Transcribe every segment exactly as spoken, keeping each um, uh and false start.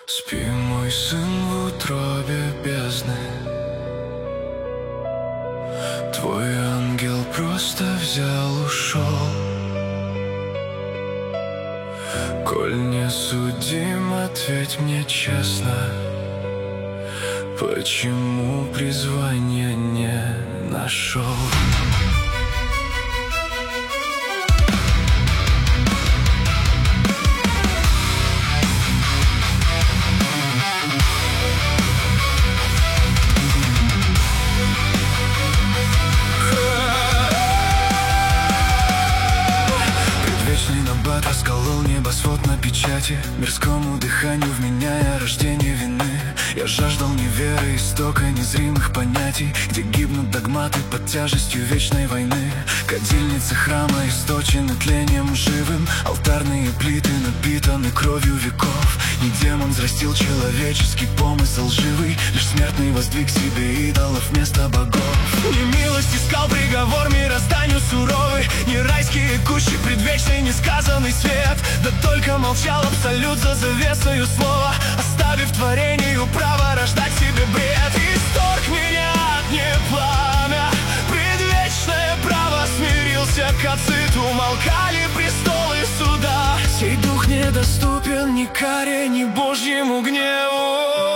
Спи, мой сын, в утробе бездны. Твой ангел просто взял, ушел. Коль не судим, ответь мне честно, почему призвания не нашел? Расколол небосвод на печати, мирскому дыханию вменяя рождение вины. Я жаждал не веры, истока незримых понятий, где гибнут догматы под тяжестью вечной войны. Кадильницы храма источены тлением живым, алтарные плиты напитаны кровью веков. Не демон взрастил человеческий помысл живый, лишь смертный воздвиг себе идолов вместо богов. Не милость искал приговор мирозданию суровый, не райские кущи предвечный несказанный свет. Да только молчал абсолют за завесою слова, оставив творению право рождать себе бред. Исторг меня огне пламя, предвечное право смирился к ациту, умолкали престолы суда. Сей дух недоступен ни каре, ни Божьему гневу.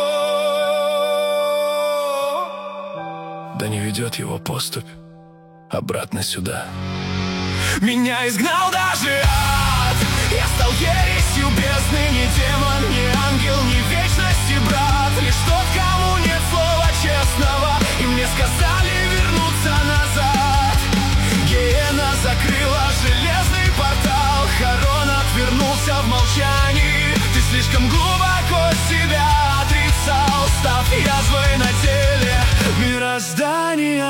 Да не ведет его поступь обратно сюда. Меня изгнал даже ад, я стал ересью бездны. Не демон, не ангел, не вечности брат, лишь тот, кому нет слова честного. И мне сказали вернуться назад. Гиена закрыла железный портал, Харон отвернулся в молчании. Ты слишком глубоко себя отрицал, став язвой на теле мироздания.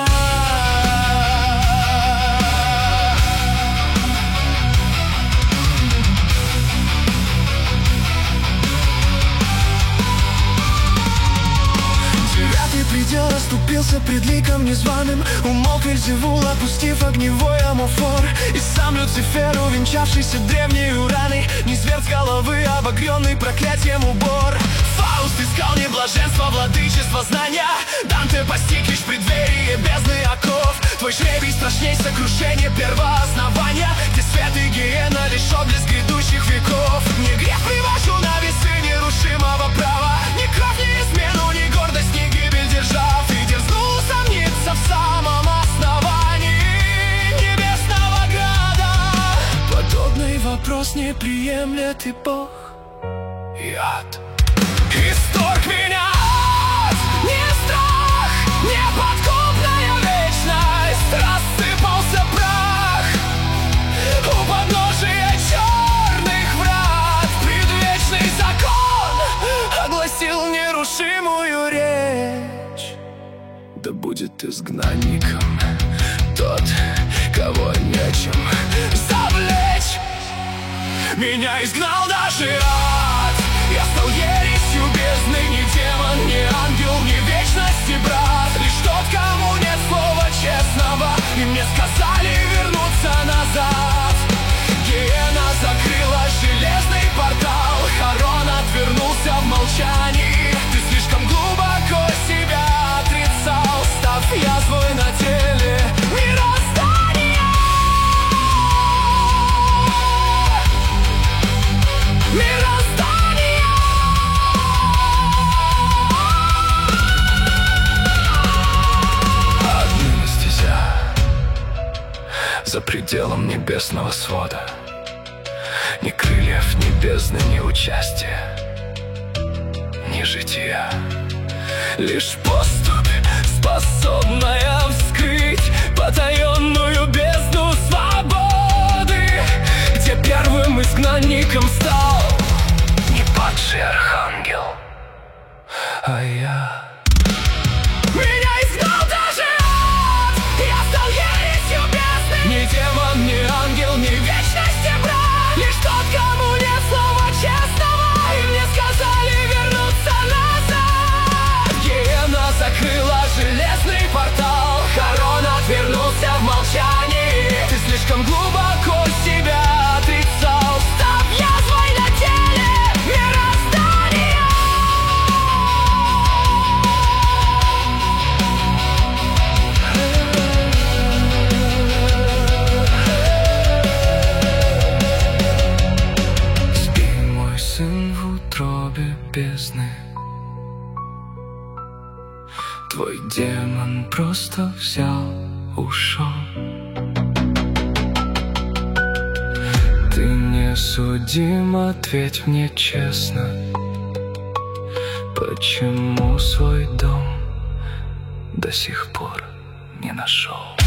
Предел расступился пред ликом незваным, умолк Вельзевул, опустив огневой амофор. И сам Люцифер, увенчавшийся древней раной, низвергл с головы обогренный проклятием убор. Фауст искал не блаженство, владычество знания, Данте постиг лишь преддверие бездны оков. Твой жребий страшней сокрушения первооснования, где свет и гиена лишь отблеск грядущих веков. Не грех привожу на весы нерушимого права, ни кровь, ни измену, ни гордость, ни гибель держав. И дерзнул усомниться в самом основании небесного града. Подобный вопрос не приемлет и Бог, и ад. Исторг меня ад, не страх, неподкупная вечность. Рассыпался прах у подножия черных врат. Предвечный закон огласил нерушимую речь. Да будет изгнанником тот, кого нечем завлечь. Меня изгнал даже ад, я стал ересью бездны. Ни демон, ни ангел, ни вечности брат, лишь тот, кому нет слова честного. И мне сказали вернуться назад. Гиена закрыла железный портал, Харон отвернулся в молчании. Ты слишком глубоко себя отрицал, став язвой на теле мироздания. Мироздания. Одна стезя за пределом небесного свода, ни крыльев, ни бездны, ни участия, ни жития. Лишь поступь, способная вскрыть потаенную бездну свободы, где первым изгнанником стал не падший архангел, а я. Меня изгнал даже ад, я стал ересью бездны. Ни демон, ни ангел, ни вечности брат, лишь тот, кому нет слова честного. И мне сказали вернуться назад. Гиена закрыла железный портал, Харон отвернулся в молчании. Ты слишком глубоко себя отрицал, став язвой на теле демон просто взял, ушел. Ты не судим, ответь мне честно, почему свой дом до сих пор не нашел?